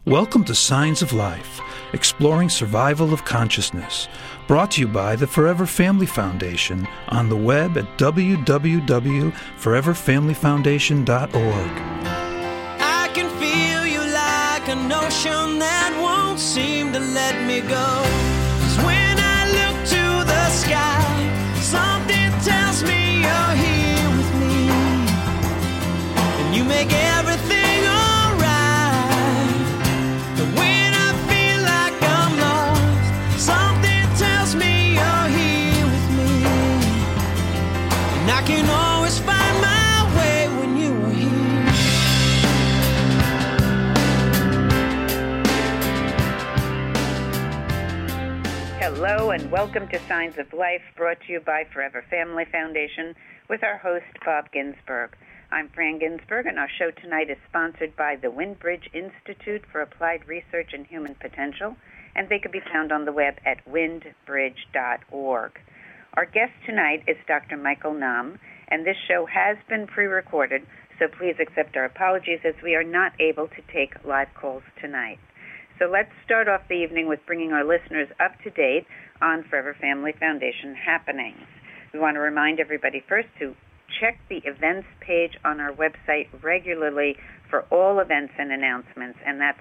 Welcome to Signs of Life, exploring survival of consciousness, brought to you by the Forever Family Foundation on the web at www.foreverfamilyfoundation.org. I can feel you like an ocean that won't seem to let me go. 'Cause when I look to the sky, something tells me you're here with me, and you make everything I can always find my way when you are here. Hello and welcome to Signs of Life, brought to you by Forever Family Foundation with our host, Bob Ginsberg. I'm Fran Ginsberg, and our show tonight is sponsored by the Windbridge Institute for Applied Research and Human Potential, and they can be found on the web at windbridge.org. Our guest tonight is Dr. Michael Nahm, and this show has been pre-recorded, so please accept our apologies as we are not able to take live calls tonight. So let's start off the evening with bringing our listeners up to date on Forever Family Foundation happenings. We want to remind everybody first to check the events page on our website regularly for all events and announcements, and that's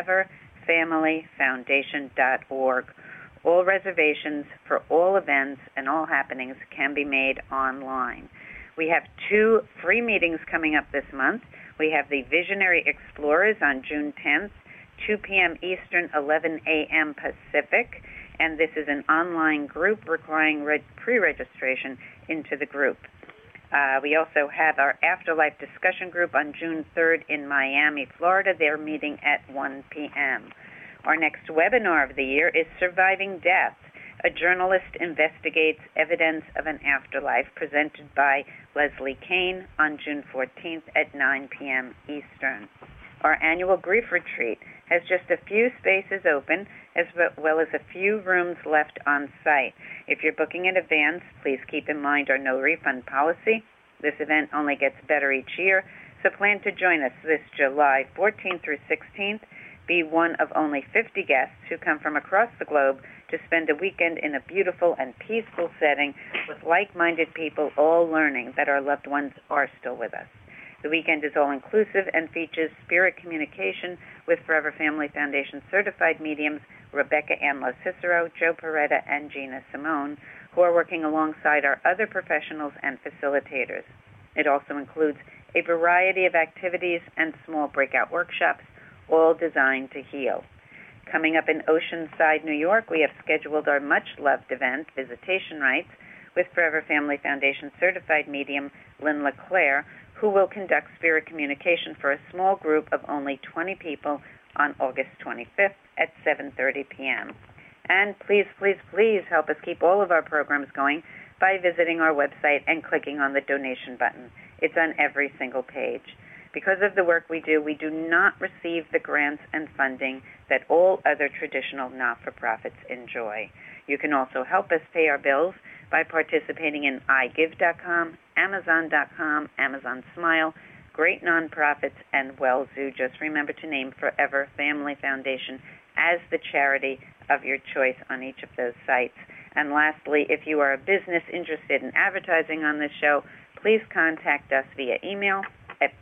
foreverfamilyfoundation.org. All reservations for all events and all happenings can be made online. We have 2 free meetings coming up this month. We have the Visionary Explorers on June 10th, 2 p.m. Eastern, 11 a.m. Pacific, and this is an online group requiring pre-registration into the group. We also have our Afterlife discussion group on June 3rd in Miami, Florida. They're meeting at 1 p.m. Our next webinar of the year is Surviving Death. A journalist investigates evidence of an afterlife, presented by Leslie Kane on June 14th at 9 p.m. Eastern. Our annual grief retreat has just a few spaces open, as well as a few rooms left on site. If you're booking in advance, please keep in mind our no refund policy. This event only gets better each year, so plan to join us this July 14th through 16th. Be one of only 50 guests who come from across the globe to spend a weekend in a beautiful and peaceful setting with like-minded people, all learning that our loved ones are still with us. The weekend is all-inclusive and features spirit communication with Forever Family Foundation certified mediums Rebecca Anlo Cicero, Joe Peretta, and Gina Simone, who are working alongside our other professionals and facilitators. It also includes a variety of activities and small breakout workshops, all designed to heal. Coming up in Oceanside, New York, we have scheduled our much-loved event, Visitation Rites, with Forever Family Foundation certified medium Lynn LeClaire, who will conduct spirit communication for a small group of only 20 people on August 25th at 7:30 p.m. And please, please, please help us keep all of our programs going by visiting our website and clicking on the donation button. It's on every single page. Because of the work we do not receive the grants and funding that all other traditional not-for-profits enjoy. You can also help us pay our bills by participating in iGive.com, Amazon.com, Amazon Smile, Great Nonprofits, and WellZoo. Just remember to name Forever Family Foundation as the charity of your choice on each of those sites. And lastly, if you are a business interested in advertising on this show, please contact us via email at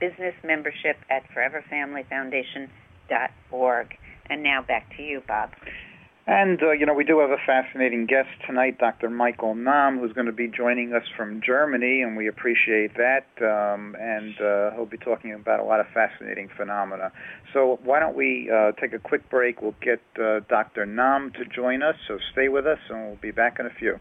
businessmembership@foreverfamilyfoundation.org. And now back to you, Bob. And, we do have a fascinating guest tonight, Dr. Michael Nahm, who's going to be joining us from Germany, and we appreciate that. And he'll be talking about a lot of fascinating phenomena. So why don't we take a quick break? We'll get Dr. Nahm to join us, so stay with us, and we'll be back in a few.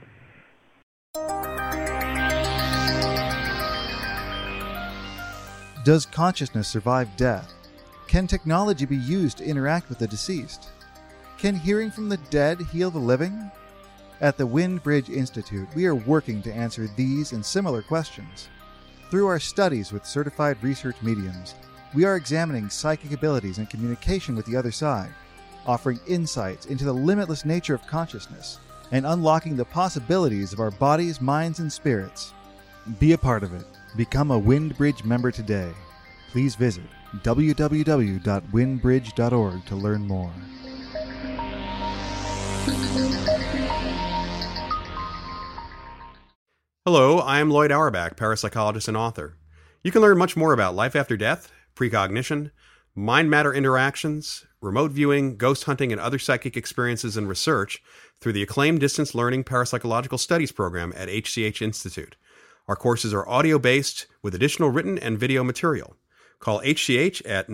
Does consciousness survive death? Can technology be used to interact with the deceased? Can hearing from the dead heal the living? At the Windbridge Institute, we are working to answer these and similar questions. Through our studies with certified research mediums, we are examining psychic abilities and communication with the other side, offering insights into the limitless nature of consciousness, and unlocking the possibilities of our bodies, minds, and spirits. Be a part of it. Become a Windbridge member today. Please visit www.windbridge.org to learn more. Hello, I am Lloyd Auerbach, parapsychologist and author. You can learn much more about life after death, precognition, mind-matter interactions, remote viewing, ghost hunting, and other psychic experiences and research through the acclaimed Distance Learning Parapsychological Studies program at HCH Institute. Our courses are audio-based with additional written and video material. Call HCH at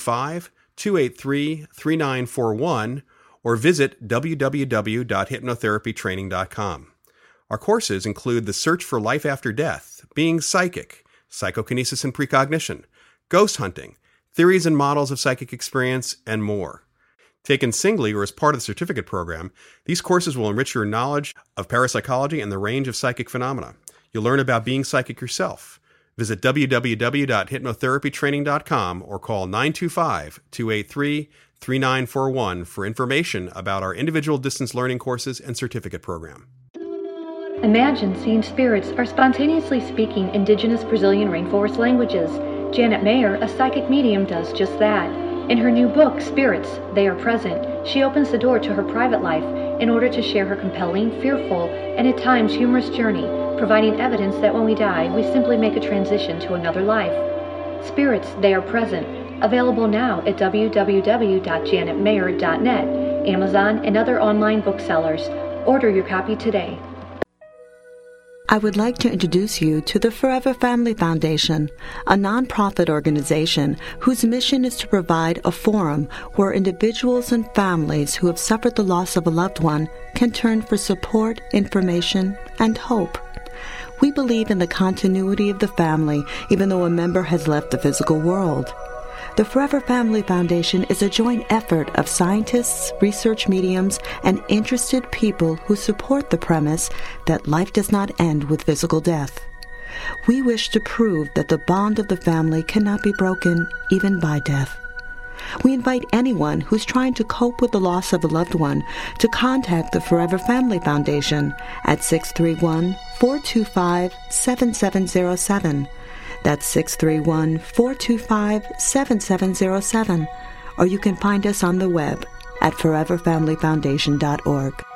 925-283-3941 or visit www.hypnotherapytraining.com. Our courses include The Search for Life After Death, Being Psychic, Psychokinesis and Precognition, Ghost Hunting, Theories and Models of Psychic Experience, and more. Taken singly or as part of the certificate program, these courses will enrich your knowledge of parapsychology and the range of psychic phenomena. You'll learn about being psychic yourself. Visit www.hypnotherapytraining.com or call 925-283-3941 for information about our individual distance learning courses and certificate program. Imagine seeing spirits or spontaneously speaking indigenous Brazilian rainforest languages. Janet Mayer, a psychic medium, does just that. In her new book, Spirits, They Are Present, she opens the door to her private life in order to share her compelling, fearful, and at times humorous journey, providing evidence that when we die, we simply make a transition to another life. Spirits, They Are Present, available now at www.janetmayer.net, Amazon, and other online booksellers. Order your copy today. I would like to introduce you to the Forever Family Foundation, a nonprofit organization whose mission is to provide a forum where individuals and families who have suffered the loss of a loved one can turn for support, information, and hope. We believe in the continuity of the family even though a member has left the physical world. The Forever Family Foundation is a joint effort of scientists, research mediums, and interested people who support the premise that life does not end with physical death. We wish to prove that the bond of the family cannot be broken even by death. We invite anyone who's trying to cope with the loss of a loved one to contact the Forever Family Foundation at 631-425-7707. That's 631-425-7707. Or you can find us on the web at foreverfamilyfoundation.org.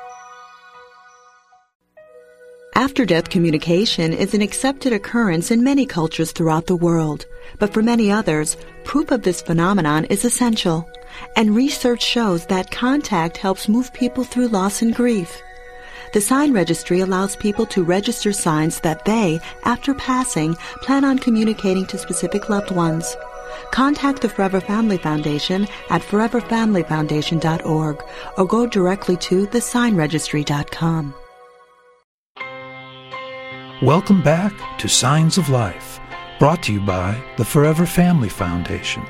After-death communication is an accepted occurrence in many cultures throughout the world. But for many others, proof of this phenomenon is essential. And research shows that contact helps move people through loss and grief. The Sign Registry allows people to register signs that they, after passing, plan on communicating to specific loved ones. Contact the Forever Family Foundation at foreverfamilyfoundation.org or go directly to thesignregistry.com. Welcome back to Signs of Life, brought to you by the Forever Family Foundation.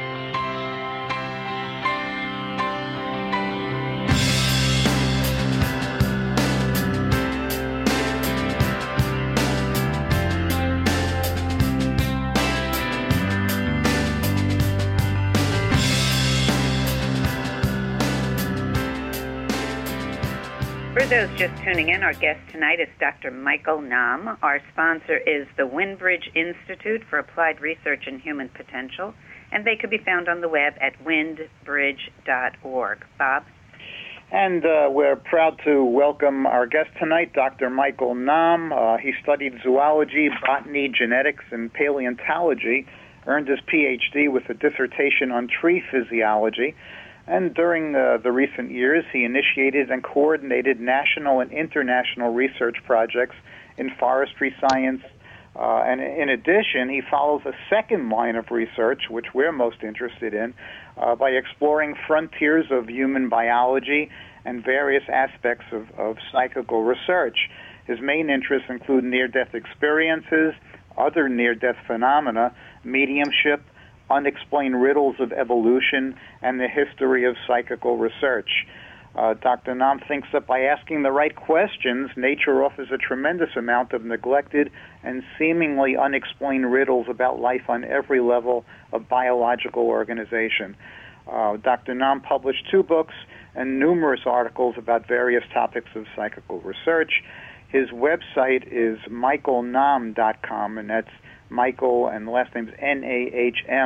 For those just tuning in, our guest tonight is Dr. Michael Nahm. Our sponsor is the Windbridge Institute for Applied Research in Human Potential, and they could be found on the web at windbridge.org. Bob? And we're proud to welcome our guest tonight, Dr. Michael Nahm. He studied zoology, botany, genetics, and paleontology, earned his Ph.D. with a dissertation on tree physiology. And during the recent years, he initiated and coordinated national and international research projects in forestry science. And in addition, he follows a second line of research, which we're most interested in, by exploring frontiers of human biology and various aspects of psychical research. His main interests include near-death experiences, other near-death phenomena, mediumship, unexplained riddles of evolution, and the history of psychical research. Dr. Nahm thinks that by asking the right questions, nature offers a tremendous amount of neglected and seemingly unexplained riddles about life on every level of biological organization. Dr. Nahm published 2 books and numerous articles about various topics of psychical research. His website is michaelnahm.com, and that's Michael, and the last name's Nahm,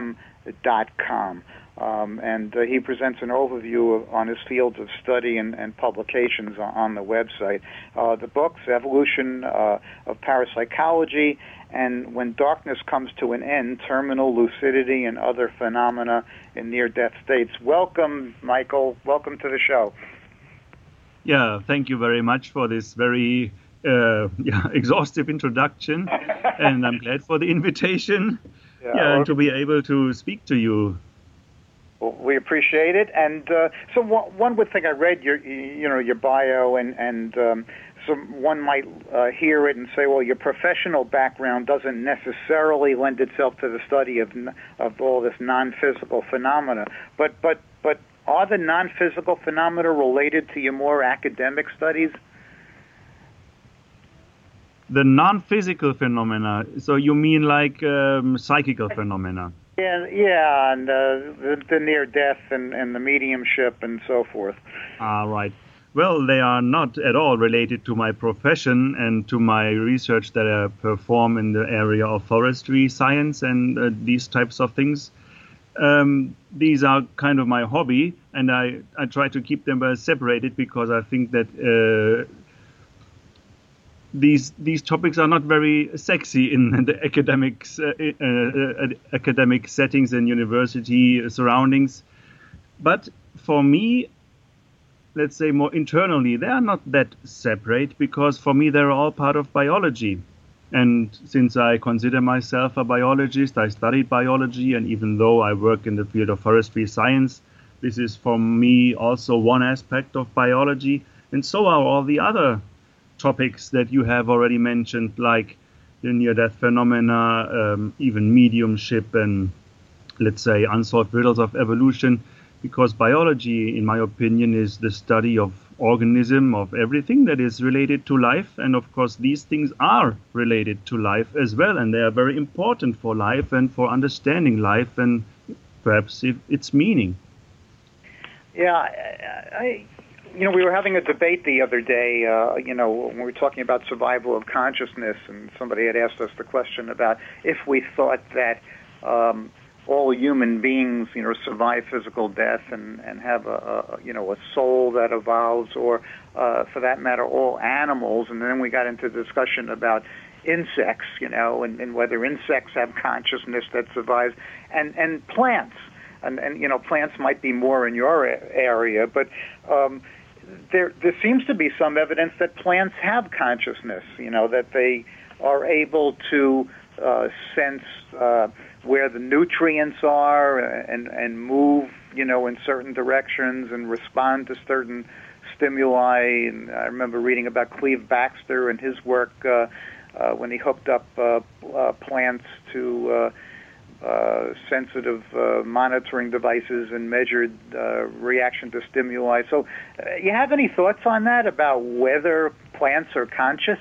And he presents an overview on his fields of study and publications on the website. The books, Evolution of Parapsychology, and When Darkness Comes to an End, Terminal Lucidity and Other Phenomena in Near-Death States. Welcome, Michael. Welcome to the show. Yeah, thank you very much for this very exhaustive introduction, and I'm glad for the invitation and to be able to speak to you. Well, we appreciate it. And so one would think, I read your bio, and so one might hear it and say, well, your professional background doesn't necessarily lend itself to the study of all this non-physical phenomena. But are the non-physical phenomena related to your more academic studies? The non-physical phenomena. So you mean like psychical phenomena? Yeah, and the near-death and the mediumship and so forth. Right. Well, they are not at all related to my profession and to my research that I perform in the area of forestry science and these types of things. These are kind of my hobby, and I try to keep them separated because I think that these topics are not very sexy in the academic settings and university surroundings. But for me, let's say more internally, they are not that separate, because for me they're all part of biology. And since I consider myself a biologist, I studied biology, and even though I work in the field of forestry science, this is for me also one aspect of biology, and so are all the other topics that you have already mentioned, like the near-death phenomena, even mediumship, and let's say unsolved riddles of evolution, because biology, in my opinion, is the study of organism, of everything that is related to life. And of course, these things are related to life as well, and they are very important for life and for understanding life and perhaps its meaning. Yeah, we were having a debate the other day, when we were talking about survival of consciousness, and somebody had asked us the question about if we thought that all human beings, survive physical death and have a soul that evolves, or for that matter, all animals. And then we got into discussion about insects, and whether insects have consciousness that survives, and plants. And plants might be more in your area, but there seems to be some evidence that plants have consciousness, that they are able to sense where the nutrients are and move, in certain directions and respond to certain stimuli. And I remember reading about Cleve Baxter and his work when he hooked up plants to sensitive monitoring devices and measured reaction to stimuli. So you have any thoughts on that, about whether plants are conscious?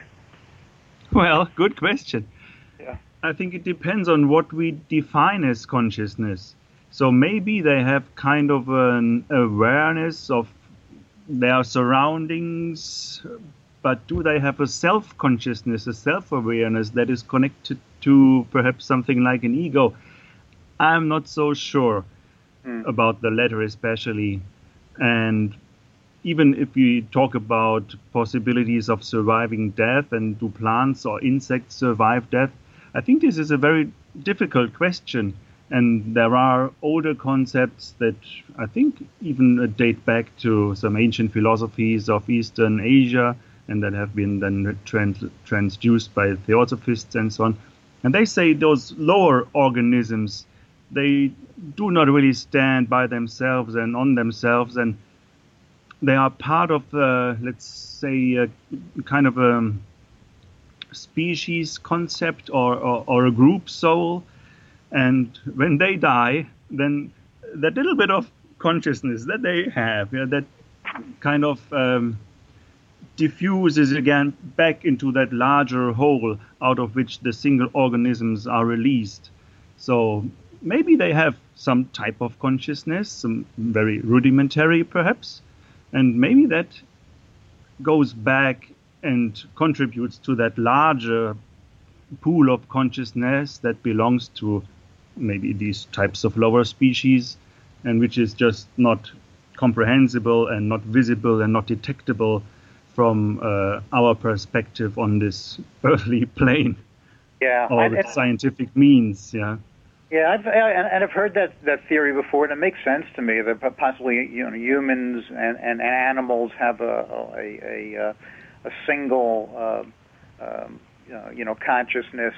Well, good question. Yeah. I think it depends on what we define as consciousness. So maybe they have kind of an awareness of their surroundings, but do they have a self-consciousness, a self-awareness that is connected to perhaps something like an ego? I'm not so sure about the latter especially. And even if we talk about possibilities of surviving death, and do plants or insects survive death, I think this is a very difficult question. And there are older concepts that I think even date back to some ancient philosophies of Eastern Asia, and that have been then transduced by theosophists and so on. And they say those lower organisms, they do not really stand by themselves and on themselves, and they are part of, let's say, a kind of a species concept or a group soul. And when they die, then that little bit of consciousness that they have, that kind of diffuses again back into that larger whole out of which the single organisms are released. So maybe they have some type of consciousness, some very rudimentary perhaps, and maybe that goes back and contributes to that larger pool of consciousness that belongs to maybe these types of lower species, and which is just not comprehensible and not visible and not detectable from our perspective on this earthly plane. Yeah, or with scientific means. Yeah. Yeah, I've heard that theory before, and it makes sense to me that possibly humans and animals have a single consciousness,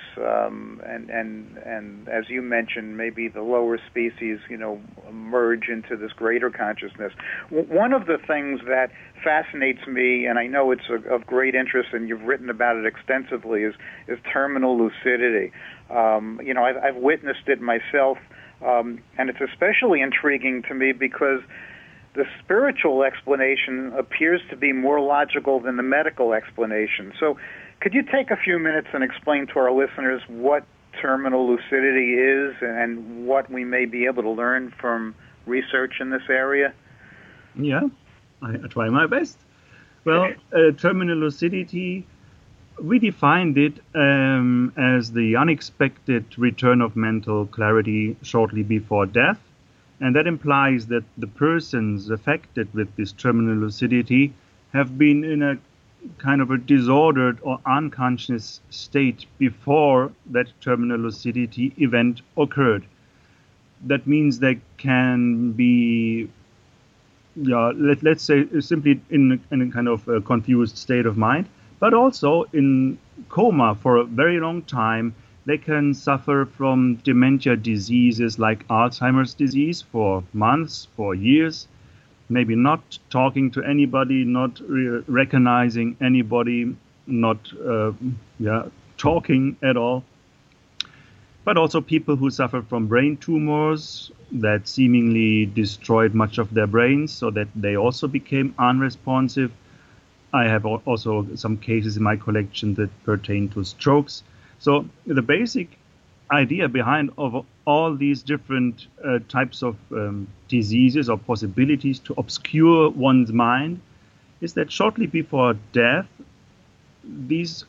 and as you mentioned, maybe the lower species merge into this greater consciousness. One of the things that fascinates me, and I know it's of great interest, and you've written about it extensively, is terminal lucidity. I've witnessed it myself, and it's especially intriguing to me because the spiritual explanation appears to be more logical than the medical explanation. So could you take a few minutes and explain to our listeners what terminal lucidity is and what we may be able to learn from research in this area? Yeah, I try my best. Well, terminal lucidity, we defined it as the unexpected return of mental clarity shortly before death. And that implies that the persons affected with this terminal lucidity have been in a kind of a disordered or unconscious state before that terminal lucidity event occurred. That means they can be, let's say, simply in a kind of a confused state of mind, but also in coma for a very long time. They can suffer from dementia diseases like Alzheimer's disease for months, for years, maybe not talking to anybody, not recognizing anybody, not talking at all. But also people who suffer from brain tumors that seemingly destroyed much of their brains so that they also became unresponsive. I have also some cases in my collection that pertain to strokes. So the basic idea behind of all these different types of diseases or possibilities to obscure one's mind is that shortly before death, these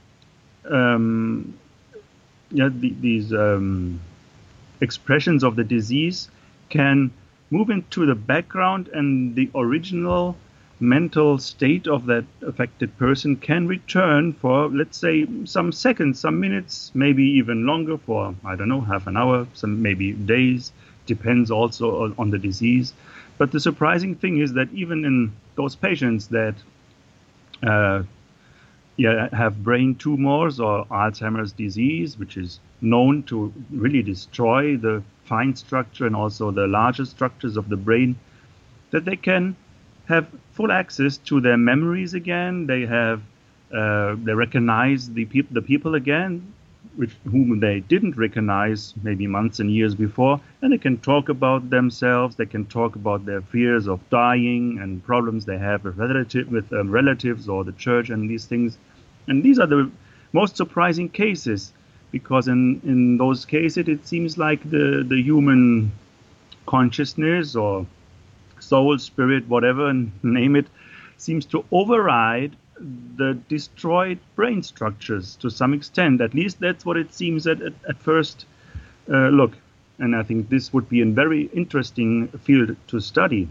expressions of the disease can move into the background, and the original mental state of that affected person can return for, let's say, some seconds, some minutes, maybe even longer, for, I don't know, half an hour, some maybe days, depends also on the disease. But the surprising thing is that even in those patients that have brain tumors or Alzheimer's disease, which is known to really destroy the fine structure and also the larger structures of the brain, that they can have full access to their memories again. They have they recognize the people again, whom they didn't recognize maybe months and years before, and they can talk about themselves. They can talk about their fears of dying and problems they have with relatives or the church and these things. And these are the most surprising cases, because in those cases it seems like the human consciousness or soul, spirit, whatever, name it, seems to override the destroyed brain structures to some extent. At least that's what it seems at first look. And I think this would be a very interesting field to study.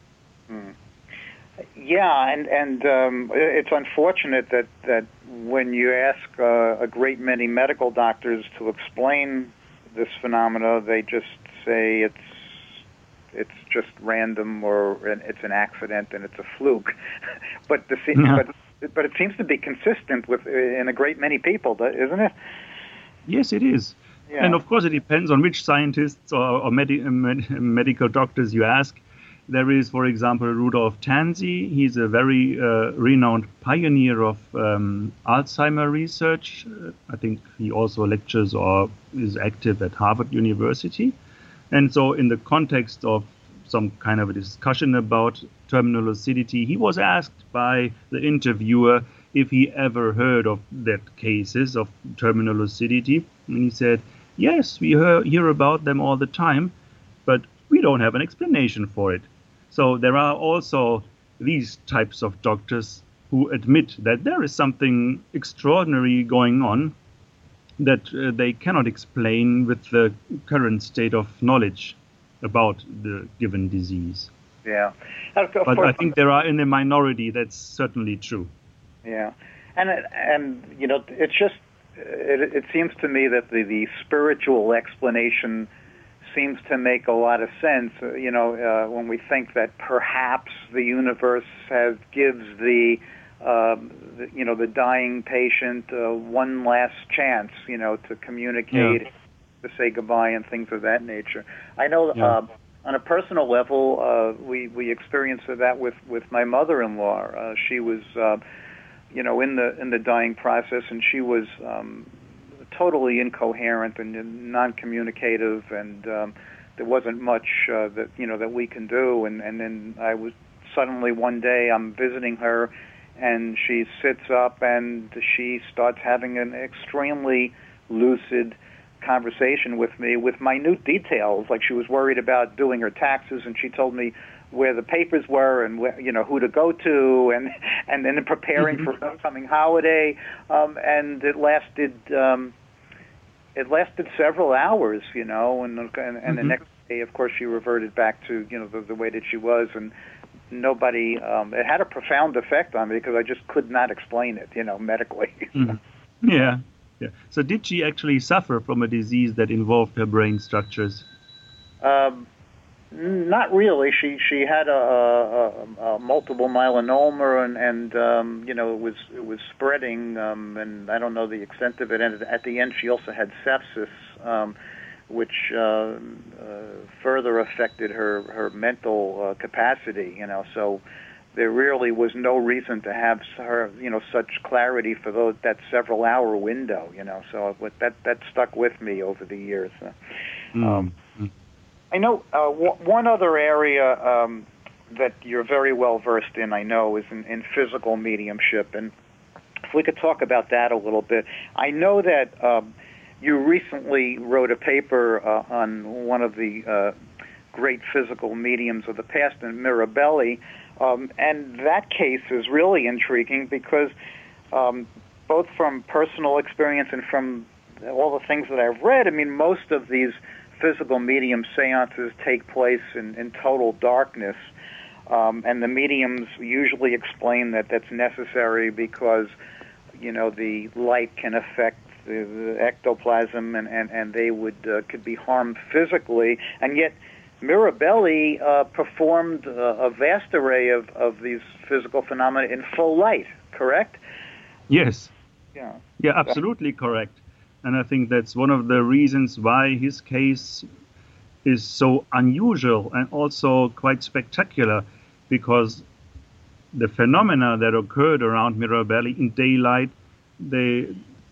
Yeah, and it's unfortunate that when you ask a great many medical doctors to explain this phenomena, they just say it's just random, or it's an accident and it's a fluke. but it seems to be consistent in a great many people, isn't it? Yes, it is. Yeah. And of course, it depends on which scientists or medical doctors you ask. There is, for example, Rudolf Tanzi. He's a very renowned pioneer of Alzheimer research. I think he also lectures or is active at Harvard University. And so in the context of some kind of a discussion about terminal lucidity, he was asked by the interviewer if he ever heard of that cases of terminal lucidity. And he said, yes, we hear about them all the time, but we don't have an explanation for it. So there are also these types of doctors who admit that there is something extraordinary going on, that they cannot explain with the current state of knowledge about the given disease. Yeah. But I think there are in the minority, that's certainly true. Yeah. And you know, it's just, it seems to me that the spiritual explanation seems to make a lot of sense, you know, when we think that perhaps the universe gives the dying patient one last chance, you know, to communicate, to say goodbye and things of that nature. I know on a personal level, we experienced that with my mother-in-law. She was, you know, in the dying process, and she was totally incoherent and non-communicative, and there wasn't much that we can do. And then I was suddenly one day I'm visiting her, and she sits up and she starts having an extremely lucid conversation with me with minute details. Like she was worried about doing her taxes, and she told me where the papers were and where, you know, who to go to, and then preparing for an upcoming holiday. And it lasted several hours, you know, and the next day, of course, she reverted back to, you know, the way that she was, and nobody. It had a profound effect on me because I just could not explain it, you know, medically. Yeah. So did she actually suffer from a disease that involved her brain structures? Not really. She had a multiple myeloma, and you know, it was spreading, and I don't know the extent of it. And at the end, she also had sepsis, which further affected her mental capacity. You know, so there really was no reason to have her, you know, such clarity for that several-hour window. You know, so that stuck with me over the years. I know one other area that you're very well versed in, I know, is in physical mediumship. And if we could talk about that a little bit. I know that you recently wrote a paper on one of the great physical mediums of the past, Mirabelli, and that case is really intriguing because both from personal experience and from all the things that I've read, I mean, most of these physical medium seances take place in total darkness, and the mediums usually explain that that's necessary because, you know, the light can affect the ectoplasm and they could be harmed physically, and yet Mirabelli performed a vast array of these physical phenomena in full light, correct? Yes. Yeah, absolutely correct. And I think that's one of the reasons why his case is so unusual and also quite spectacular, because the phenomena that occurred around Mirabelli in daylight, they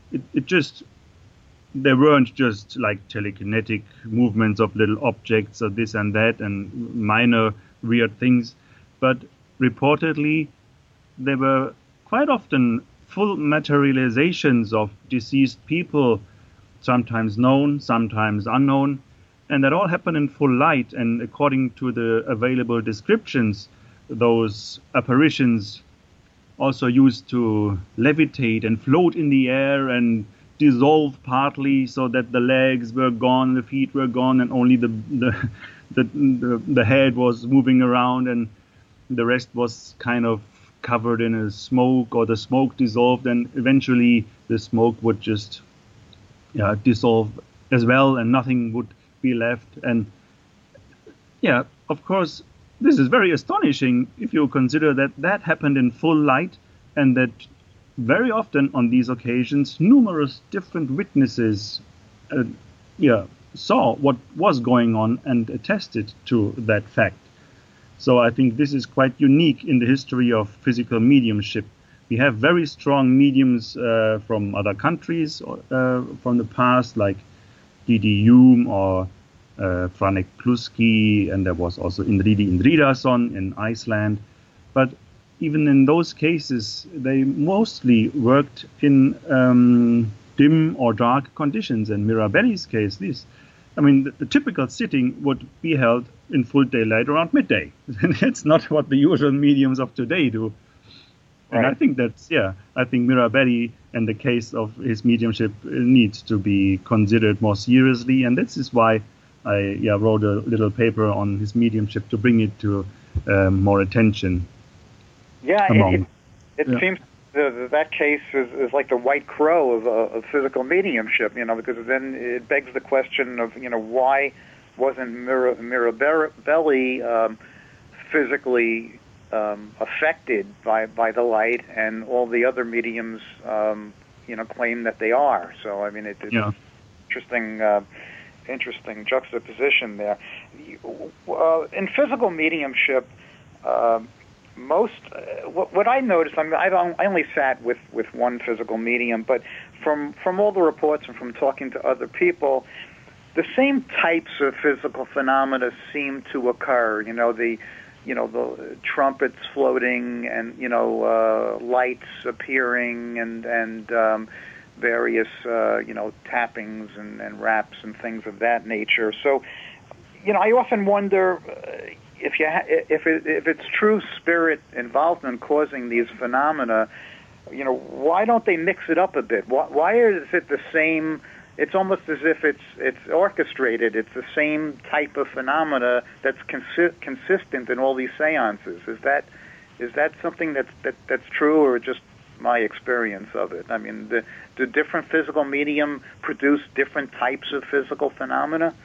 weren't just like telekinetic movements of little objects or this and that and minor weird things, but reportedly they were quite often full materializations of deceased people, sometimes known, sometimes unknown, and that all happened in full light. And according to the available descriptions, those apparitions also used to levitate and float in the air and dissolve partly, so that the legs were gone, the feet were gone, and only the head was moving around, and the rest was kind of covered in a smoke, or the smoke dissolved, and eventually the smoke would just dissolve as well, and nothing would be left. And of course, this is very astonishing if you consider that happened in full light, and that very often on these occasions numerous different witnesses saw what was going on and attested to that fact. So I think this is quite unique in the history of physical mediumship. We have very strong mediums from other countries from the past, like D.D. Hume or Franek Kluski, and there was also Indridi Indridason in Iceland. But even in those cases, they mostly worked in dim or dark conditions. In Mirabelli's case, the typical sitting would be held in full daylight around midday. That's not what the usual mediums of today do. And I think I think Mirabelli and the case of his mediumship needs to be considered more seriously, and this is why I wrote a little paper on his mediumship to bring it to more attention. Yeah, it seems that case is like the white crow of physical mediumship, because then it begs the question of, why wasn't Mirabelli physically affected by the light, and all the other mediums, claim that they are. So, I mean, it's interesting juxtaposition there. In physical mediumship, what I noticed, I only sat with one physical medium, but from all the reports and from talking to other people, the same types of physical phenomena seem to occur. The trumpets floating, and lights appearing, and various tappings and raps and things of that nature. So, I often wonder if it's true spirit involvement causing these phenomena. Why don't they mix it up a bit? Why is it the same? It's almost as if it's orchestrated. It's the same type of phenomena that's consistent in all these seances. Is that something that's true, or just my experience of it? I mean, do different physical medium produce different types of physical phenomena?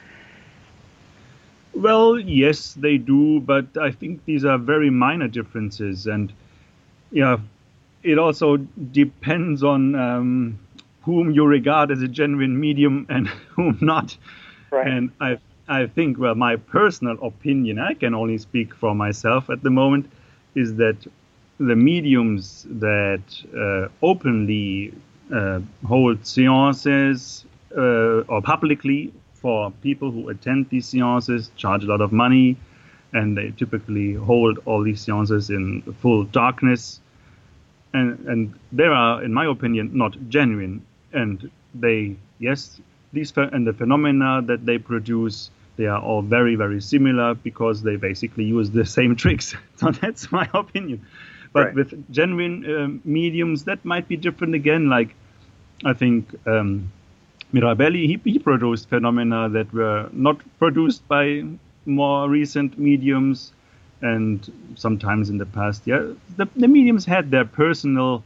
Well, yes, they do, but I think these are very minor differences, and it also depends on whom you regard as a genuine medium and whom not. Right. And I think, well, my personal opinion, I can only speak for myself at the moment, is that the mediums that openly hold seances or publicly for people who attend these seances, charge a lot of money, and they typically hold all these seances in full darkness. And they are, in my opinion, not genuine. And the phenomena that they produce, they are all very, very similar because they basically use the same tricks. So that's my opinion. But with genuine mediums, that might be different again. Like, I think Mirabelli, he produced phenomena that were not produced by more recent mediums. And sometimes in the past, the mediums had their personal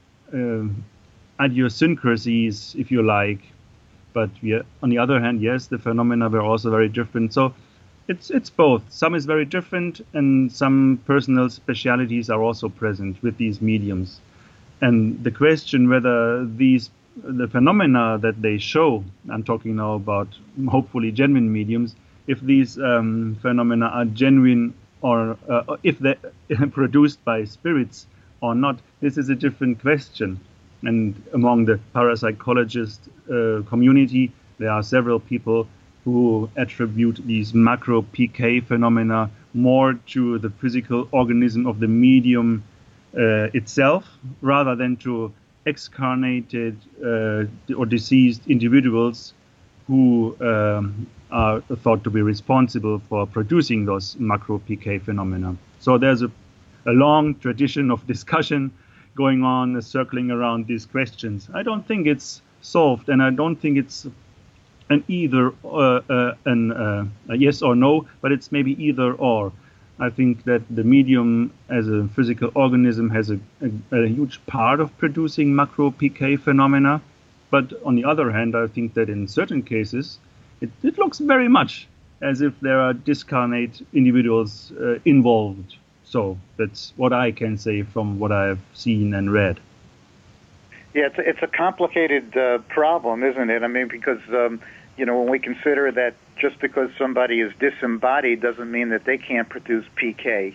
idiosyncrasies, if you like. But on the other hand, yes, the phenomena were also very different. So it's both. Some is very different, and some personal specialities are also present with these mediums. And the question whether the phenomena that they show, I'm talking now about hopefully genuine mediums, if these phenomena are genuine or if they're produced by spirits or not, this is a different question. And among the parapsychologist community, there are several people who attribute these macro PK phenomena more to the physical organism of the medium itself, rather than to excarnated or deceased individuals who are thought to be responsible for producing those macro PK phenomena. So there's a long tradition of discussion going on, circling around these questions. I don't think it's solved, and I don't think it's an either a yes or no, but it's maybe either or. I think that the medium as a physical organism has a huge part of producing macro PK phenomena, but on the other hand, I think that in certain cases, it looks very much as if there are discarnate individuals involved. So that's what I can say from what I've seen and read. Yeah, it's a complicated problem, isn't it? I mean, because when we consider that just because somebody is disembodied doesn't mean that they can't produce PK.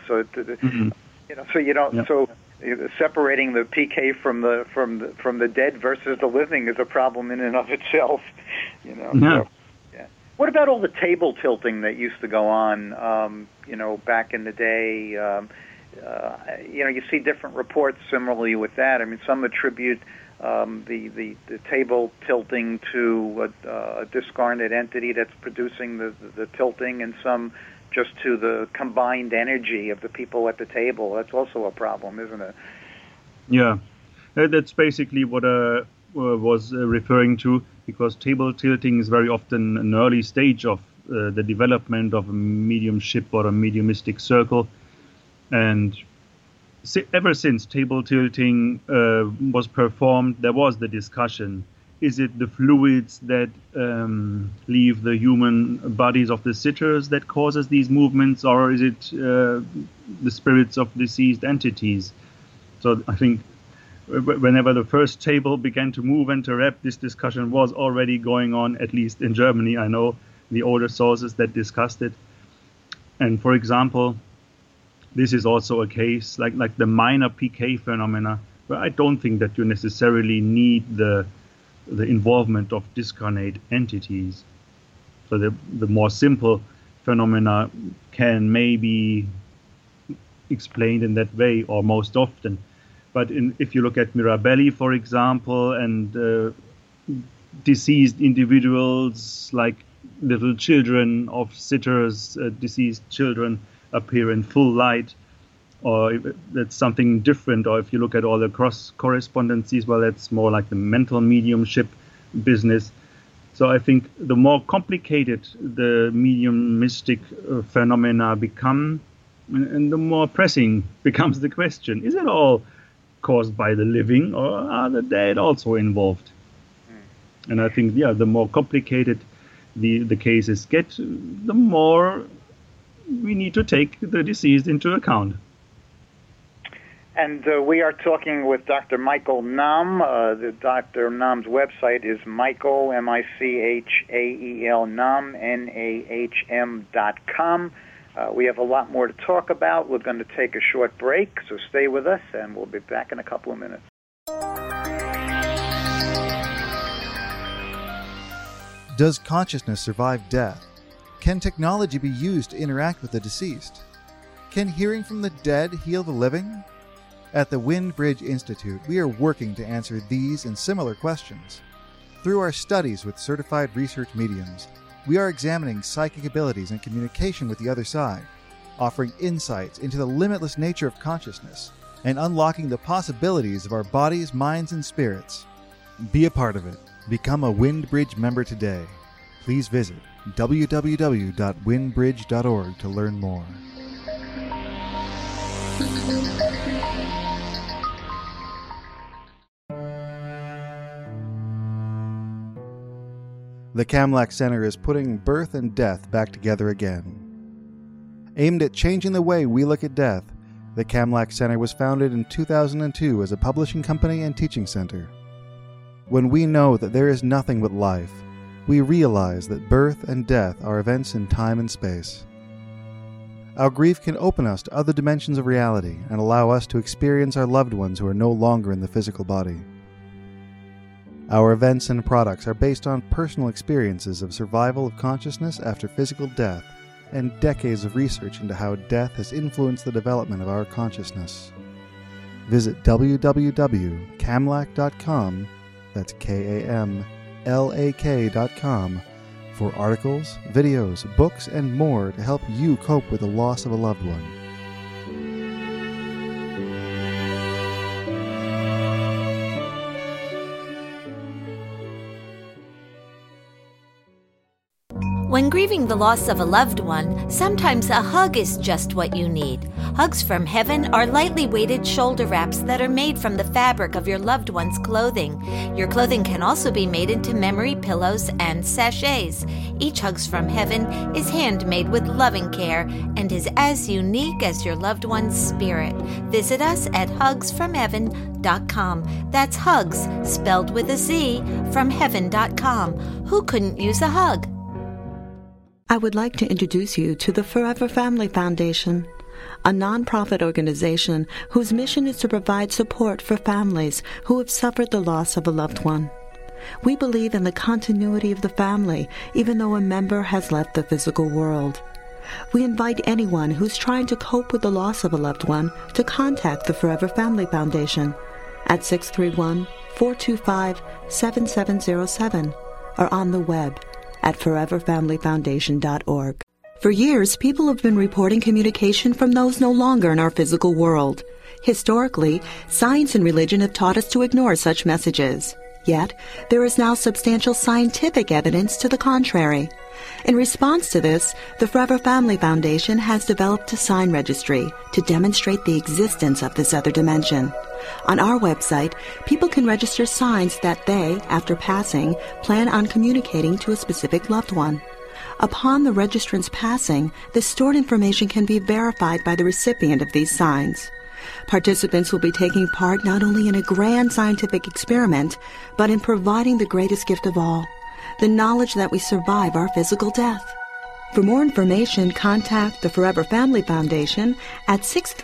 So you don't. Yeah. So separating the PK from the dead versus the living is a problem in and of itself. Yeah. So, yeah. What about all the table tilting that used to go on? Back in the day. You see different reports similarly with that. I mean, some attribute the table tilting to a discarnate entity that's producing the tilting, and some just to the combined energy of the people at the table. That's also a problem, isn't it? Yeah, that's basically what I was referring to, because table tilting is very often an early stage of the development of a mediumship or a mediumistic circle. And ever since table tilting was performed, there was the discussion. Is it the fluids that leave the human bodies of the sitters that causes these movements, or is it the spirits of deceased entities? So I think whenever the first table began to move and to rap, this discussion was already going on, at least in Germany. I know the older sources that discussed it. And for example, this is also a case like the minor PK phenomena, where I don't think that you necessarily need the involvement of discarnate entities. So the more simple phenomena can maybe explained in that way, or most often. But if you look at Mirabelli, for example, and deceased individuals like little children of sitters, deceased children appear in full light, or if that's something different. Or if you look at all the cross correspondences, well, that's more like the mental mediumship business. So I think the more complicated the mediumistic phenomena become, and the more pressing becomes the question: is it all caused by the living, or are the dead also involved? And I think, the more complicated the cases get, the more we need to take the deceased into account. And we are talking with Dr. Michael Nahm. Dr. Nahm's website is Michael, Michael, Nahm, Nahm.com. We have a lot more to talk about. We're going to take a short break, so stay with us, and we'll be back in a couple of minutes. Does consciousness survive death? Can technology be used to interact with the deceased? Can hearing from the dead heal the living? At the Windbridge Institute, we are working to answer these and similar questions. Through our studies with certified research mediums, we are examining psychic abilities and communication with the other side, offering insights into the limitless nature of consciousness, and unlocking the possibilities of our bodies, minds, and spirits. Be a part of it. Become a Windbridge member today. Please visit www.windbridge.org to learn more. The Kamlach Center is putting birth and death back together again. Aimed at changing the way we look at death, the Kamlach Center was founded in 2002 as a publishing company and teaching center. When we know that there is nothing but life, we realize that birth and death are events in time and space. Our grief can open us to other dimensions of reality and allow us to experience our loved ones who are no longer in the physical body. Our events and products are based on personal experiences of survival of consciousness after physical death and decades of research into how death has influenced the development of our consciousness. Visit www.kamlach.com, that's KAMLAK.com, for articles, videos, books, and more to help you cope with the loss of a loved one. When grieving the loss of a loved one, sometimes a hug is just what you need. Hugs from Heaven are lightly weighted shoulder wraps that are made from the fabric of your loved one's clothing. Your clothing can also be made into memory pillows and sachets. Each Hugs from Heaven is handmade with loving care and is as unique as your loved one's spirit. Visit us at hugsfromheaven.com. That's hugs, spelled with a Z, from heaven.com. Who couldn't use a hug? I would like to introduce you to the Forever Family Foundation, a nonprofit organization whose mission is to provide support for families who have suffered the loss of a loved one. We believe in the continuity of the family, even though a member has left the physical world. We invite anyone who's trying to cope with the loss of a loved one to contact the Forever Family Foundation at 631-425-7707 or on the web at foreverfamilyfoundation.org. For years, people have been reporting communication from those no longer in our physical world. Historically, science and religion have taught us to ignore such messages. Yet, there is now substantial scientific evidence to the contrary. In response to this, the Forever Family Foundation has developed a sign registry to demonstrate the existence of this other dimension. On our website, people can register signs that they, after passing, plan on communicating to a specific loved one. Upon the registrant's passing, the stored information can be verified by the recipient of these signs. Participants will be taking part not only in a grand scientific experiment, but in providing the greatest gift of all, the knowledge that we survive our physical death. For more information, contact the Forever Family Foundation at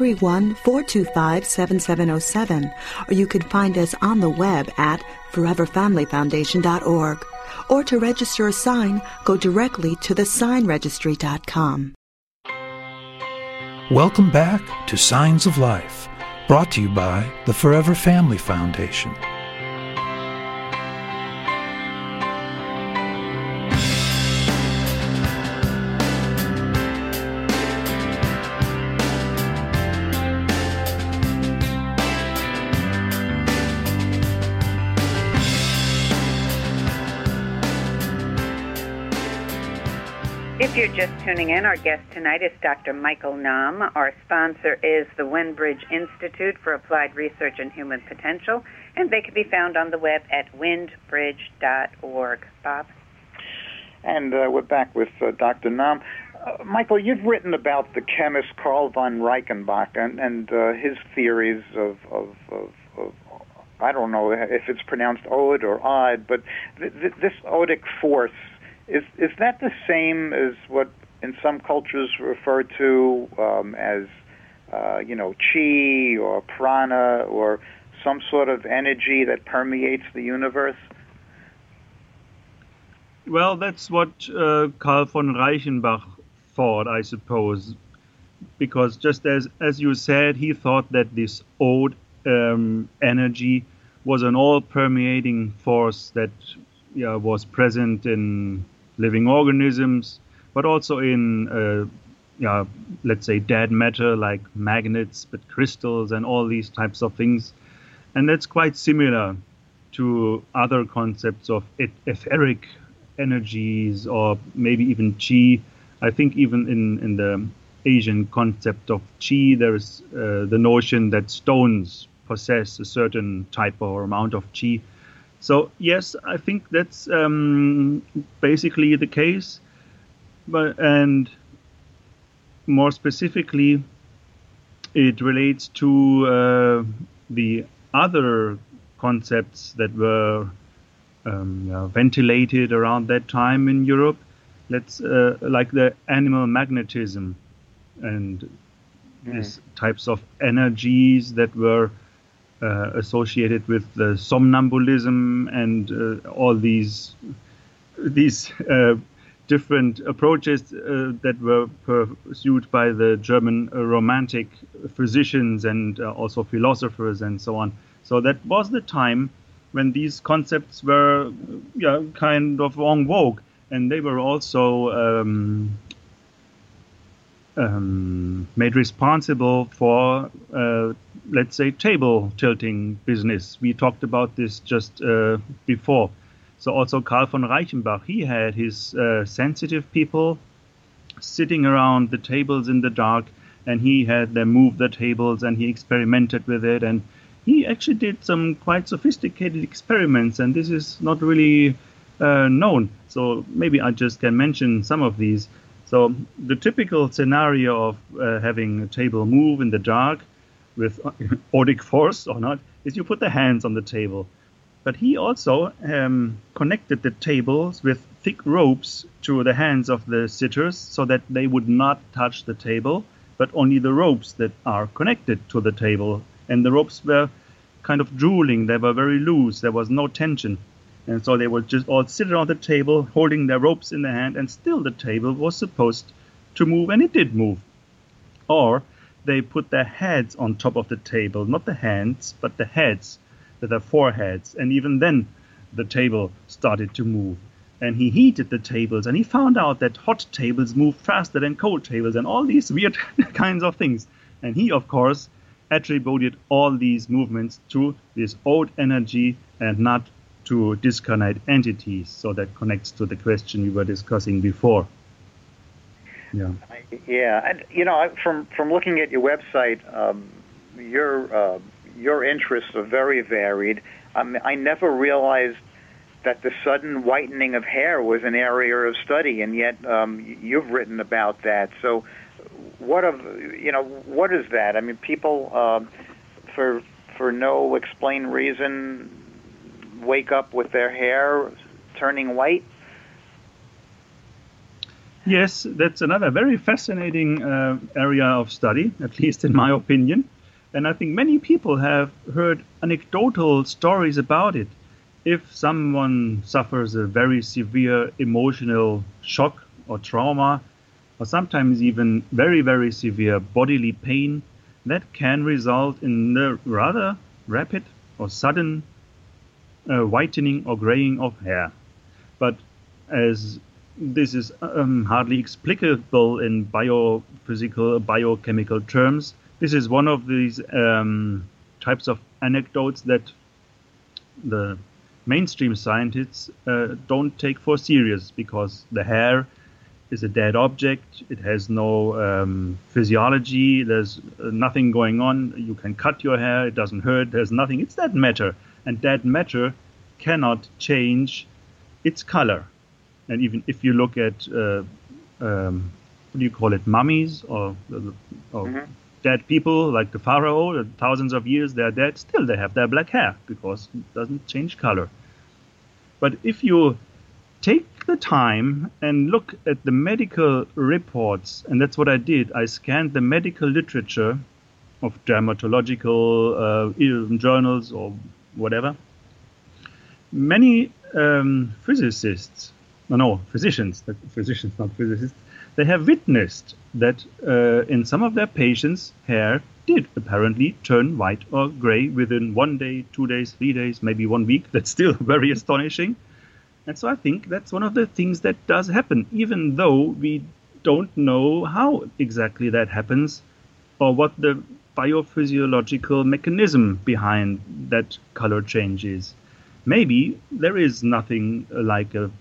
631-425-7707, or you can find us on the web at foreverfamilyfoundation.org. Or to register a sign, go directly to thesignregistry.com. Welcome back to Signs of Life, brought to you by the Forever Family Foundation. If you're just tuning in, our guest tonight is Dr. Michael Nahm. Our sponsor is the Windbridge Institute for Applied Research and Human Potential, and they can be found on the web at windbridge.org. Bob? And we're back with Dr. Nahm. Michael, you've written about the chemist Carl von Reichenbach and his theories of I don't know if it's pronounced ode or odd, but this odic force, is that the same as what in some cultures refer to as chi or prana or some sort of energy that permeates the universe? Well, that's what Carl von Reichenbach thought, I suppose, because just as you said, he thought that this ode energy was an all-permeating force that was present in living organisms, but also in, let's say, dead matter like magnets, but crystals and all these types of things. And that's quite similar to other concepts of etheric energies or maybe even chi. I think even in the Asian concept of chi, there's the notion that stones possess a certain type or amount of chi. So yes, I think that's basically the case. And more specifically, it relates to the other concepts that were ventilated around that time in Europe. Like the animal magnetism and these types of energies that were associated with the somnambulism and all these different approaches that were pursued by the German Romantic physicians and also philosophers and so on. So that was the time when these concepts were kind of en vogue, and they were also made responsible for let's say, table tilting business. We talked about this just before. So also Carl von Reichenbach, he had his sensitive people sitting around the tables in the dark, and he had them move the tables, and he experimented with it, and he actually did some quite sophisticated experiments, and this is not really known. So maybe I just can mention some of these. So the typical scenario of having a table move in the dark with odic force or not, is you put the hands on the table. But he also connected the tables with thick ropes to the hands of the sitters so that they would not touch the table, but only the ropes that are connected to the table. And the ropes were kind of drooling, they were very loose, there was no tension. And so they would just all sit around the table holding their ropes in their hand, and still the table was supposed to move, and it did move. Or they put their heads on top of the table, not the hands, but the heads with their foreheads. And even then, the table started to move. and he heated the tables, and he found out that hot tables move faster than cold tables, and all these weird kinds of things. And he, of course, attributed all these movements to this old energy and not to discarnate entities. So that connects to the question we were discussing before. Yeah. Yeah, and from looking at your website, your interests are very varied. I never realized that the sudden whitening of hair was an area of study, and yet you've written about that. So, what is that? I mean, people for no explained reason wake up with their hair turning white. Yes, that's another very fascinating area of study, at least in my opinion. And I think many people have heard anecdotal stories about it. If someone suffers a very severe emotional shock or trauma, or sometimes even very, very severe bodily pain, that can result in a rather rapid or sudden whitening or graying of hair. But as this is hardly explicable in biophysical, biochemical terms, this is one of these types of anecdotes that the mainstream scientists don't take for serious, because the hair is a dead object. It has no physiology. There's nothing going on. You can cut your hair. It doesn't hurt. There's nothing. It's dead matter. And dead matter cannot change its color. And even if you look at, what do you call it, mummies or dead people like the pharaoh, thousands of years they're dead, still they have their black hair because it doesn't change color. But if you take the time and look at the medical reports, and that's what I did, I scanned the medical literature of dermatological journals or whatever. Many physicians, not physicists, they have witnessed that in some of their patients, hair did apparently turn white or gray within 1 day, 2 days, 3 days, maybe 1 week. That's still very astonishing. And so I think that's one of the things that does happen, even though we don't know how exactly that happens or what the biophysiological mechanism behind that color change is. Maybe there is nothing like a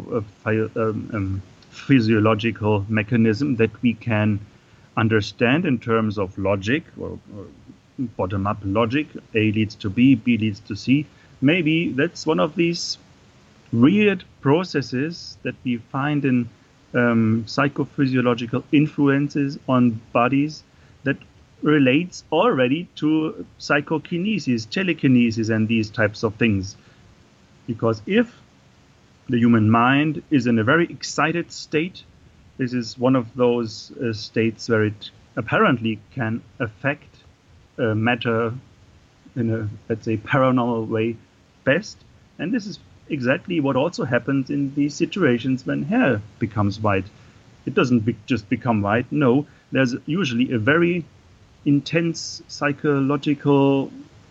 physiological mechanism that we can understand in terms of logic or bottom-up logic. A leads to B, B leads to C. Maybe that's one of these weird processes that we find in psychophysiological influences on bodies that relates already to psychokinesis, telekinesis, and these types of things. Because if the human mind is in a very excited state, this is one of those states where it apparently can affect matter in a, let's say, paranormal way best. And this is exactly what also happens in these situations when hair becomes white. It doesn't just become white. No, there's usually a very intense psychological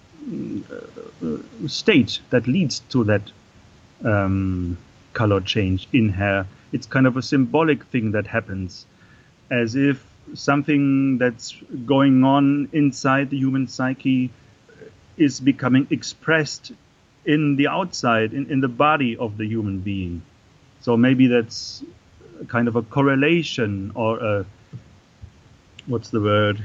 state that leads to that color change in hair. It's kind of a symbolic thing that happens, as if something that's going on inside the human psyche is becoming expressed in the outside, in the body of the human being. So maybe that's kind of a correlation, or a, what's the word?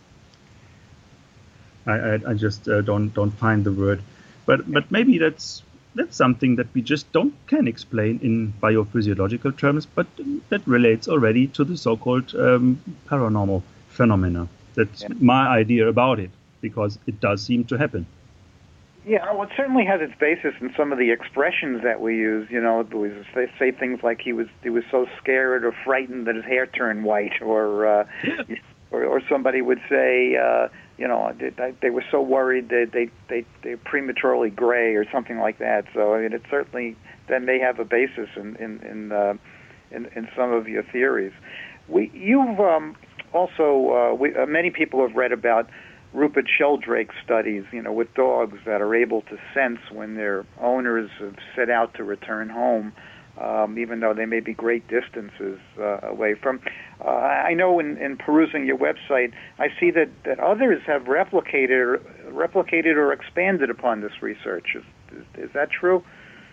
I just don't find the word, but maybe that's something that we just can explain in biophysiological terms, but that relates already to the so-called paranormal phenomena. That's my idea about it, because it does seem to happen. Yeah, well, it certainly has its basis in some of the expressions that we use. You know, they say things like he was so scared or frightened that his hair turned white, or somebody would say, they were so worried that they prematurely gray or something like that. So I mean, it certainly then may have a basis in some of your theories. You've also many people have read about Rupert Sheldrake's studies, with dogs that are able to sense when their owners have set out to return home. even though they may be great distances away from. I know in perusing your website, I see that others have replicated or expanded upon this research. Is that true?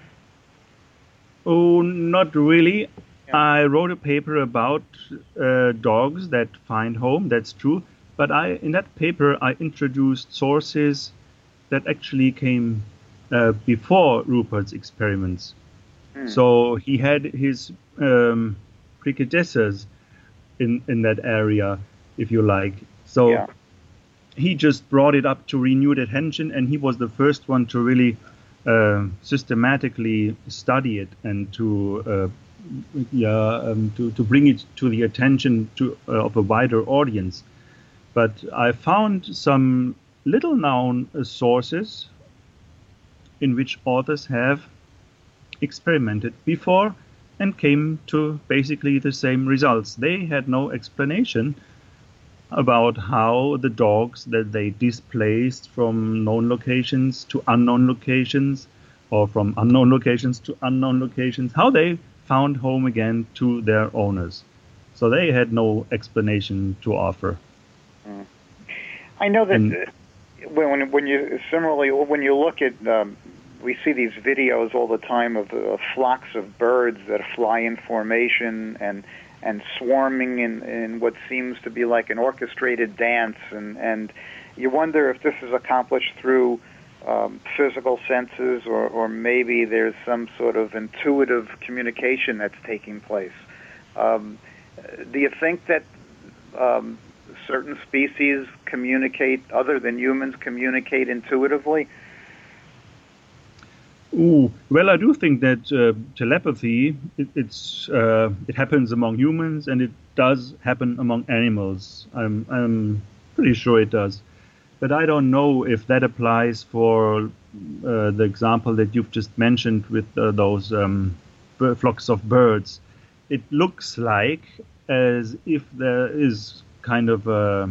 Oh, not really. Yeah. I wrote a paper about dogs that find home. That's true. But in that paper, I introduced sources that actually came before Rupert's experiments. So he had his predecessors in that area, if you like. So he just brought it up to renewed attention, and he was the first one to really systematically study it and to bring it to the attention of a wider audience. But I found some little-known sources in which authors have experimented before and came to basically the same results. They had no explanation about how the dogs that they displaced from known locations to unknown locations, or from unknown locations to unknown locations, how they found home again to their owners. So they had no explanation to offer. I know that when you look at we see these videos all the time of flocks of birds that fly in formation and swarming in what seems to be like an orchestrated dance, and you wonder if this is accomplished through physical senses or maybe there's some sort of intuitive communication that's taking place. Do you think that certain species communicate, other than humans, communicate intuitively? Well, I do think that telepathy, it happens among humans, and it does happen among animals. I'm pretty sure it does. But I don't know if that applies for the example that you've just mentioned with those flocks of birds. It looks like as if there is kind of a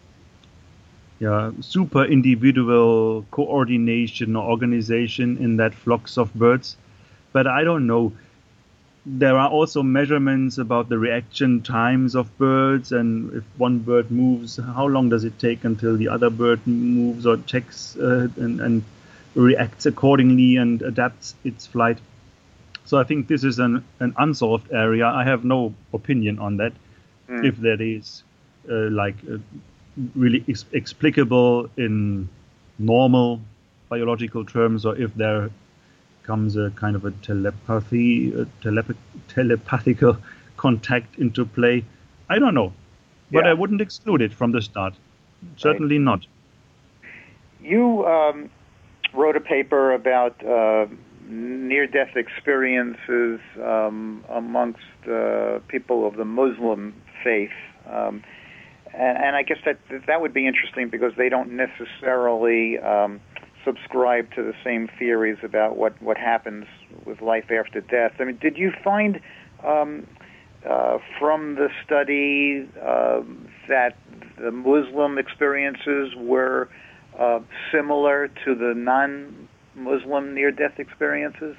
super individual coordination or organization in that flocks of birds. But I don't know. There are also measurements about the reaction times of birds, and if one bird moves, how long does it take until the other bird moves or checks and reacts accordingly and adapts its flight. So I think this is an unsolved area. I have no opinion on that, if that is really explicable in normal biological terms, or if there comes a kind of a telepathical contact into play. I don't know, but I wouldn't exclude it from the start. Certainly not. You wrote a paper about near-death experiences amongst people of the Muslim faith. And I guess that would be interesting because they don't necessarily subscribe to the same theories about what happens with life after death. I mean, did you find from the study that the Muslim experiences were similar to the non-Muslim near-death experiences?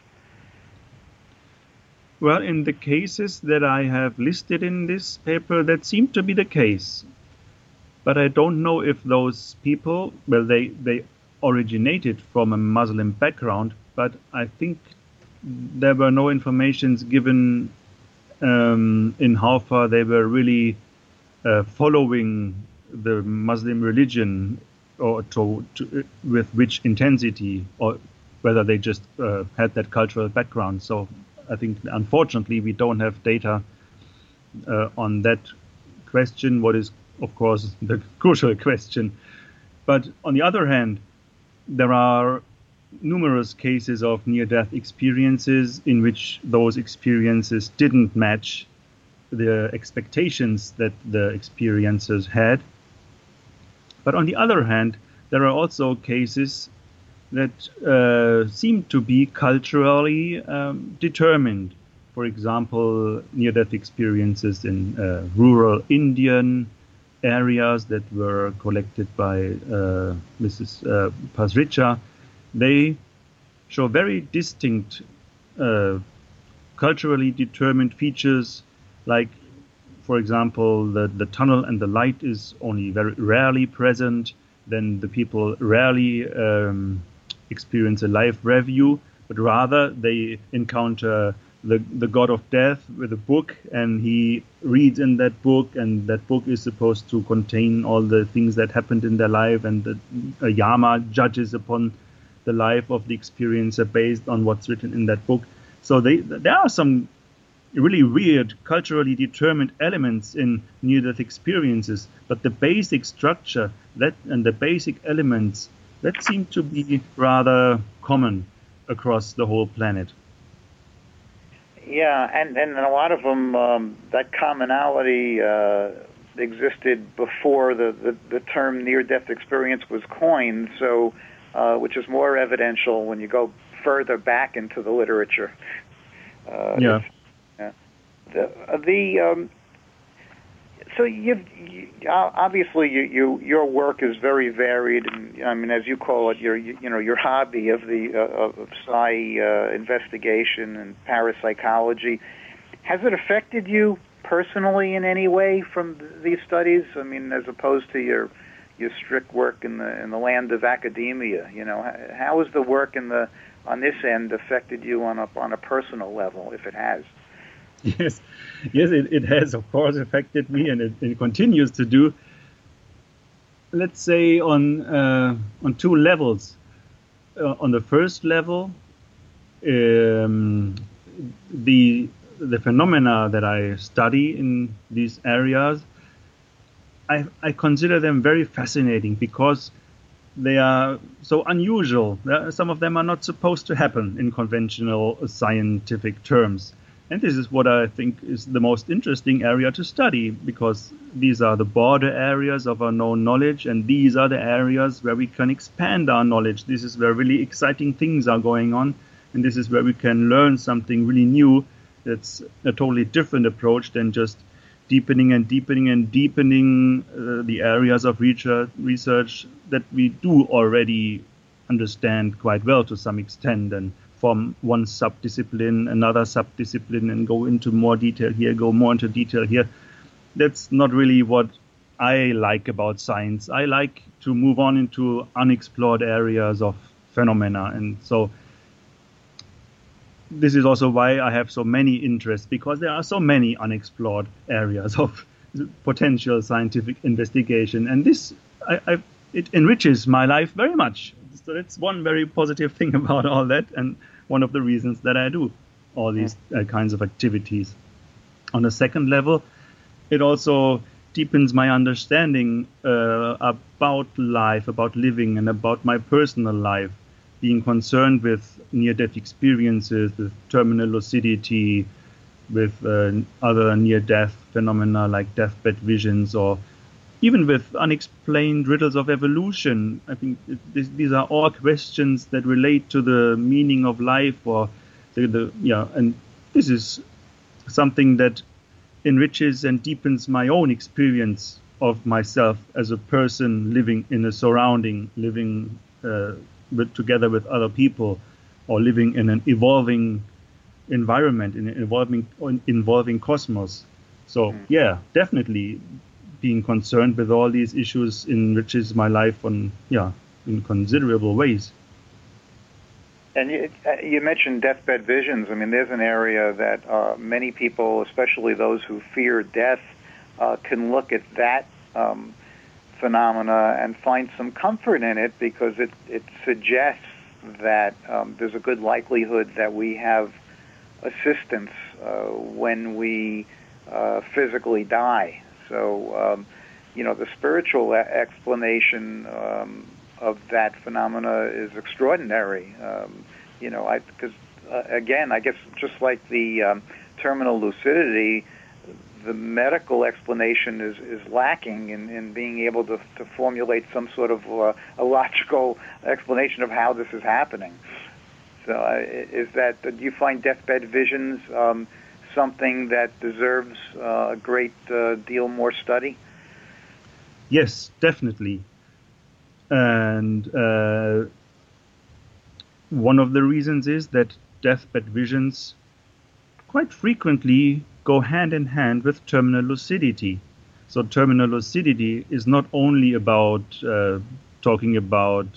Well, in the cases that I have listed in this paper, that seemed to be the case. But I don't know if those people, well, they originated from a Muslim background, but I think there were no informations given in how far they were really following the Muslim religion, or with which intensity, or whether they just had that cultural background. So I think, unfortunately, we don't have data on that question, what is, of course, the crucial question. But on the other hand, there are numerous cases of near-death experiences in which those experiences didn't match the expectations that the experiencers had. But on the other hand, there are also cases that seem to be culturally determined. For example, near-death experiences in rural Indian areas that were collected by Mrs. Pasricha. They show very distinct culturally determined features, like, for example, the tunnel and the light is only very rarely present. Then the people rarely experience a life review, but rather they encounter the god of death with a book, and he reads in that book, and that book is supposed to contain all the things that happened in their life, and a Yama judges upon the life of the experiencer based on what's written in that book. So there are some really weird, culturally determined elements in near-death experiences, but the basic structure and the basic elements that seem to be rather common across the whole planet. Yeah, and a lot of them, that commonality existed before the term near-death experience was coined, so which is more evidential when you go further back into the literature. So obviously your work is very varied, and I mean, as you call it, your hobby of psi investigation and parapsychology. Has it affected you personally in any way from these studies? I mean, as opposed to your strict work in the land of academia, how has the work on this end affected you on a personal level, if it has? Yes, it has, of course, affected me, and it continues to do. Let's say on two levels. On the first level, the phenomena that I study in these areas, I consider them very fascinating because they are so unusual. Some of them are not supposed to happen in conventional scientific terms. And this is what I think is the most interesting area to study, because these are the border areas of our known knowledge, and these are the areas where we can expand our knowledge. This is where really exciting things are going on, and this is where we can learn something really new that's a totally different approach than just deepening and deepening and deepening the areas of research that we do already understand quite well to some extent, and from one subdiscipline, another subdiscipline, and go into more detail here, go more into detail here. That's not really what I like about science. I like to move on into unexplored areas of phenomena. And so this is also why I have so many interests, because there are so many unexplored areas of potential scientific investigation. And this, it enriches my life very much. So that's one very positive thing about all that, and one of the reasons that I do all these kinds of activities. On a second level, it also deepens my understanding about life, about living, and about my personal life, being concerned with near-death experiences, with terminal lucidity, with other near-death phenomena like deathbed visions, or even with unexplained riddles of evolution. I think these are all questions that relate to the meaning of life, or and this is something that enriches and deepens my own experience of myself as a person living in a surrounding, living together with other people, or living in an evolving environment, in an evolving cosmos. So yeah, definitely being concerned with all these issues enriches my life in considerable ways. And you mentioned deathbed visions. I mean, there's an area that many people, especially those who fear death, can look at that phenomena and find some comfort in it, because it suggests that there's a good likelihood that we have assistance when we physically die. So, the spiritual explanation of that phenomena is extraordinary. Because again, I guess just like the terminal lucidity, the medical explanation is lacking in being able to formulate some sort of a logical explanation of how this is happening. So, do you find deathbed visions something that deserves a great deal more study? Yes, definitely. And one of the reasons is that deathbed visions quite frequently go hand in hand with terminal lucidity. So terminal lucidity is not only about talking about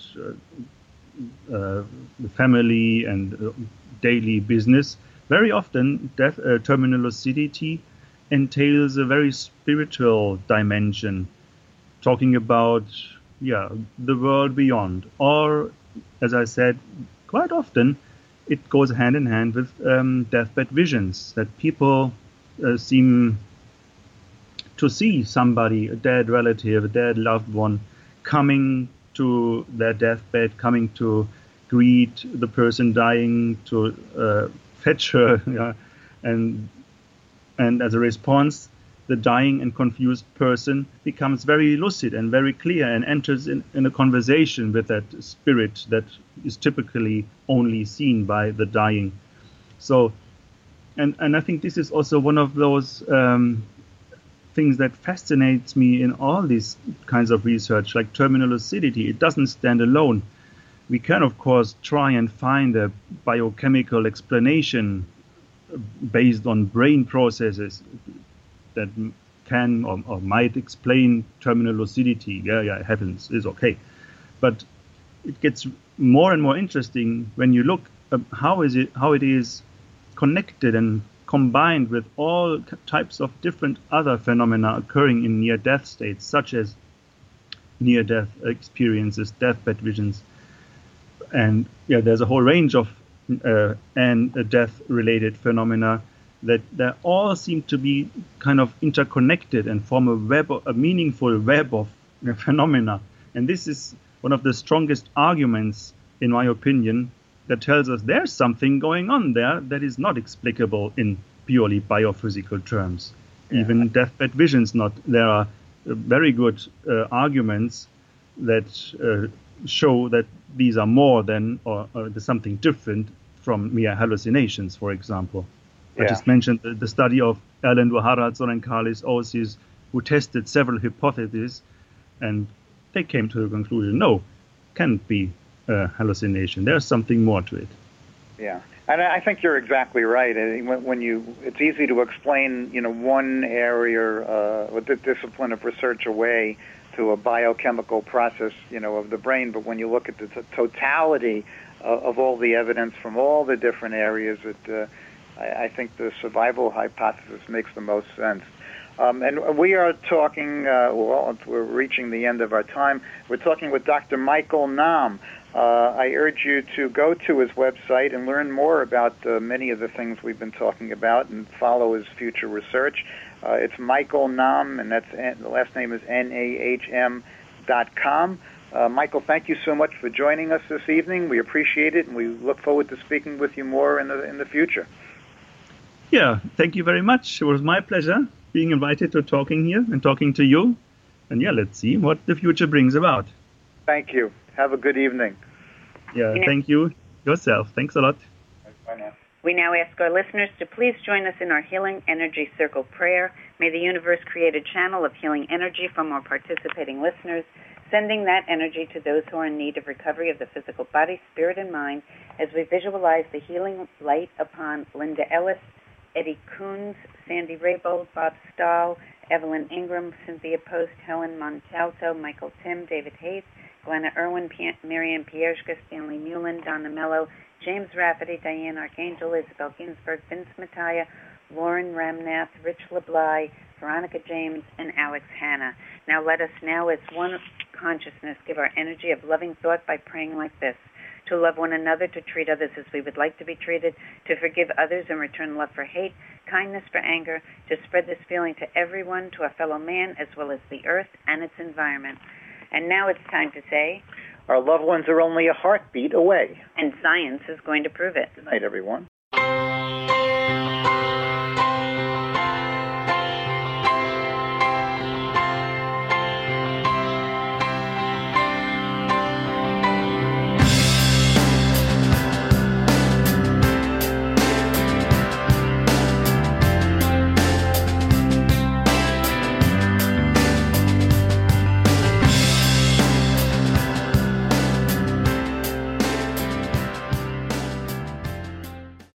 the family and daily business. Very often, terminal lucidity entails a very spiritual dimension, talking about the world beyond. Or, as I said, quite often it goes hand in hand with deathbed visions, that people seem to see somebody, a dead relative, a dead loved one, coming to their deathbed, coming to greet the person dying, to fetch her, and as a response, the dying and confused person becomes very lucid and very clear and enters in a conversation with that spirit that is typically only seen by the dying. So, and I think this is also one of those things that fascinates me in all these kinds of research, like terminal lucidity. It doesn't stand alone. We can, of course, try and find a biochemical explanation based on brain processes that can or might explain terminal lucidity. It happens, is okay. But it gets more and more interesting when you look at how it is connected and combined with all types of different other phenomena occurring in near-death states, such as near-death experiences, deathbed visions. And there's a whole range of death-related phenomena that all seem to be kind of interconnected and form a meaningful web of phenomena. And this is one of the strongest arguments, in my opinion, that tells us there's something going on there that is not explicable in purely biophysical terms. Yeah. Even deathbed visions not. There are very good arguments that show that these are more than or there's something different from mere hallucinations, for example. I just mentioned the study of Erlend Haraldsson and Carlis Osis, who tested several hypotheses, and they came to the conclusion, no, can't be a hallucination. There's something more to it. Yeah, and I think you're exactly right. It's easy to explain, one area with the discipline of research away to a biochemical process, of the brain. But when you look at the totality of all the evidence from all the different areas, I think the survival hypothesis makes the most sense. And we are talking, we're reaching the end of our time. We're talking with Dr. Michael Nahm. I urge you to go to his website and learn more about many of the things we've been talking about and follow his future research. It's Michael Nahm, and the last name is NAHM.com. Michael, thank you so much for joining us this evening. We appreciate it, and we look forward to speaking with you more in the future. Yeah, thank you very much. It was my pleasure being invited to talking here and talking to you. And let's see what the future brings about. Thank you. Have a good evening. Yeah, thank you yourself. Thanks a lot. Bye now. We now ask our listeners to please join us in our Healing Energy Circle prayer. May the universe create a channel of healing energy from our participating listeners, sending that energy to those who are in need of recovery of the physical body, spirit, and mind, as we visualize the healing light upon Linda Ellis, Eddie Coons, Sandy Raybold, Bob Stahl, Evelyn Ingram, Cynthia Post, Helen Montalto, Michael Tim, David Hayes, Glenna Irwin, Miriam Pierzka, Stanley Mullen, Donna Mello, James Rafferty, Diane Archangel, Isabel Ginsberg, Vince Mattia, Lauren Ramnath, Rich LeBly, Veronica James, and Alex Hanna. Now let us as one consciousness, give our energy of loving thought by praying like this: to love one another, to treat others as we would like to be treated, to forgive others and return love for hate, kindness for anger, to spread this feeling to everyone, to a fellow man, as well as the earth and its environment. And now it's time to say, our loved ones are only a heartbeat away. And science is going to prove it. Good night, everyone.